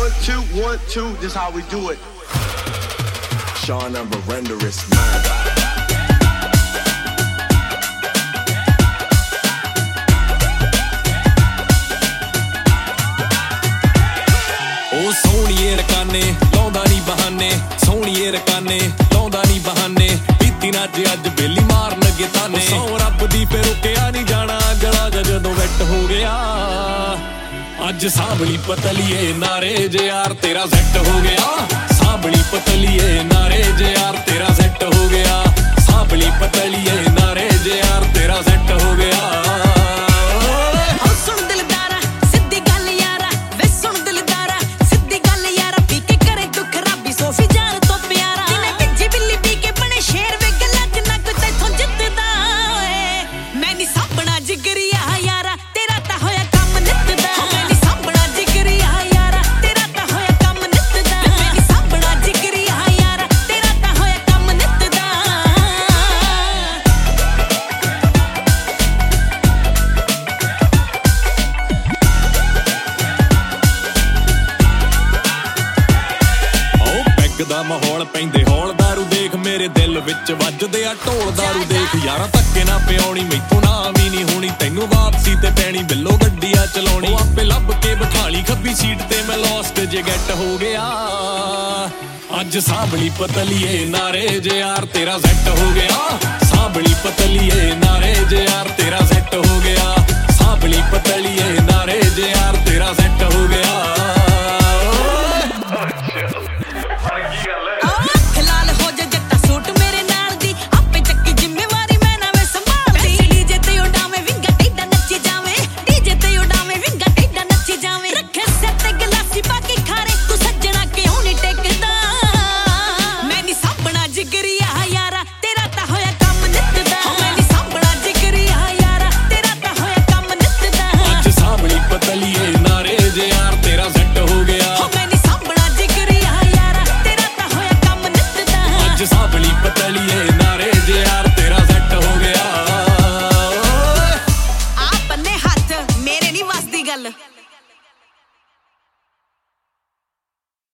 1 2, this how we do it. Sean of a renderist man. ਉਹ ਸੋਹਣੀਏ ਰਕਾਨੇ ਲਾਉਂਦਾ ਨੀ ਬਹਾਨੇ, ਸੋਹਣੀਏ ਰਕਾਨੇ ਲਾਉਂਦਾ ਨੀ ਬਹਾਨੇ, ਪੀਤੀ ਨਾ ਅੱਜ ਬੇਲੀ ਮਾਰਨ ਗੇ ਤਾਨੇ। ਸੌ ਰੱਬ ਦੀ ਫੇਰ ਰੁਕਿਆ ਨੀ ਜਾਣਾ ਜਲਾ ਜਦੋਂ ਵੈਟ ਹੋ ਗਿਆ। ਅੱਜ ਸਾਂਭਲੀ ਪਤਲੀਏ ਨਾਰੇ ਜੇ ਯਾਰ ਤੇਰਾ ਸੈੱਟ ਹੋ ਗਿਆ। ਸਾਂਭਲੀ ਪਤਲੀਏ ਨਾਰੇ ਜੇ ਯਾਰ ਤੇਰਾ ਸੈੱਟ ਹੋ ਗਿਆ। ਸਾਂਭਲੀ ਪਤਲੀਏ ਨਾਰੇ ਜੇ ਯਾਰ ਤੇਰਾ ਸੈੱਟ ਹੋ ਗਿਆ। ਦਾ ਮਾਹੌਲ ਪੈਂਦੇ ਹੌਲ ਦਾਰੂ ਦੇਖ ਮੇਰੇ ਦਿਲ ਵਿੱਚ ਵੱਜਦੇ ਆ ਢੋਲ ਦਾਰੂ ਦੇਖ। ਯਾਰਾਂ ਧੱਕੇ ਨਾ ਪਿਆਉਣੀ ਮੈਥੋਂ ਨਾ ਵੀ ਨੀ ਹੋਣੀ, ਤੈਨੂੰ ਵਾਪਸੀ ਤੇ ਪੈਣੀ ਬਿੱਲੋ ਗੱਡੀ ਆ ਚਲਾਉਣੀ। ਉਹ ਆਪੇ ਲੱਭ ਕੇ ਬਿਠਾਲੀ ਖੱਬੀ ਸੀਟ ਤੇ ਮੈਂ ਲੋਸਟ ਜੇ ਗੈਟ ਹੋ ਗਿਆ। ਅੱਜ ਸਾਂਭਲੀ ਪਤਲੀਏ ਨਾਰੇ ਜੇ ਯਾਰ ਤੇਰਾ ਸੈੱਟ ਹੋ ਗਿਆ। ਸਾਂਭਲੀ ਪਤਲੀਏ ਨਾਰੇ ਜੇ ਯਾਰ ਤੇਰਾ ਸੈੱਟ ਹੋ ਗਿਆ। ਸਾਂਭਲੀ ਪਤਲੀਏ ਨਾਰੇ ਜੇ ਯਾਰ ਤੇਰਾ ਸੈੱਟ ਹੋ ਗਿਆ।